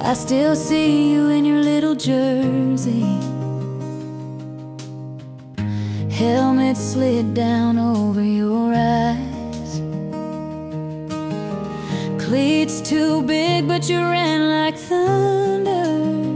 I still see you in your little jersey, helmet slid down over your eyes, cleats too big but you ran like thunder,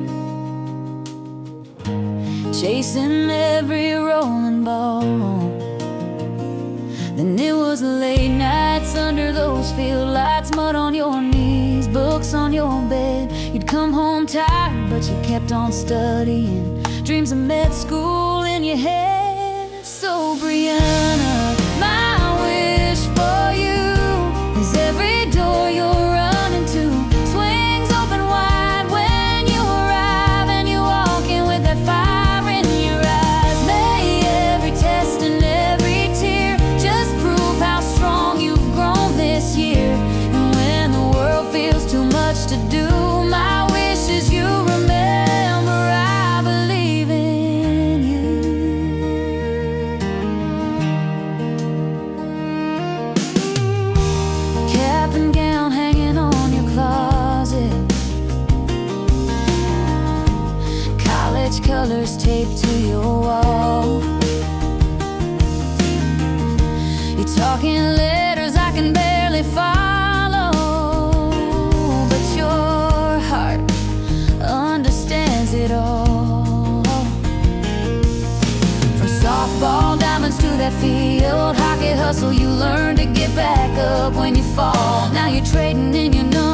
chasing every rolling ball. Then it was late nights under those field lights, mud on your knees, books on your bed. You'd come home tired, but you kept on studying, dreams of med school in your head. So Brianna, my wish for you is every door you're running to swings open wide when you arrive, and you walk in with that fire in your eyes. May every test and every tear just prove how strong you've grown this year. And when the world feels too much to do, my wish is you remember I believe in you. Cap and gown hanging on your closet, college colors taped to your wall. You're talking letters I can barely follow, but your heart understands it all. From softball diamonds to that field hockey hustle, you learn to get back up when you fall. Now you're trading in your number